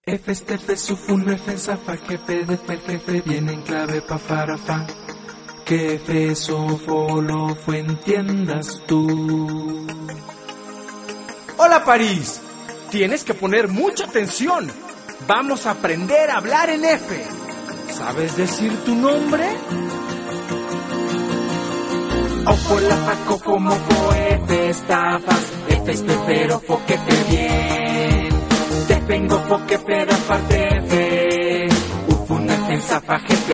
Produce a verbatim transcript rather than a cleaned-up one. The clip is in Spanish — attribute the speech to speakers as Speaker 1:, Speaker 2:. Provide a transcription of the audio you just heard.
Speaker 1: F, este, F, sufun, F, zafa, jefe, de, fe, jefe, viene en clave, pa, para, fa. Que F, sofo, lo, fue, entiendas tú.
Speaker 2: Hola París, tienes que poner mucha atención. Vamos a aprender a hablar en F. ¿Sabes decir tu nombre?
Speaker 1: Ofo, la, fa, cofo, mofo, F, estafas, F, este, pero, fo, que te bien. Te vengo, fo, que pero, aparte, F, ufun, F, zafa, jefe.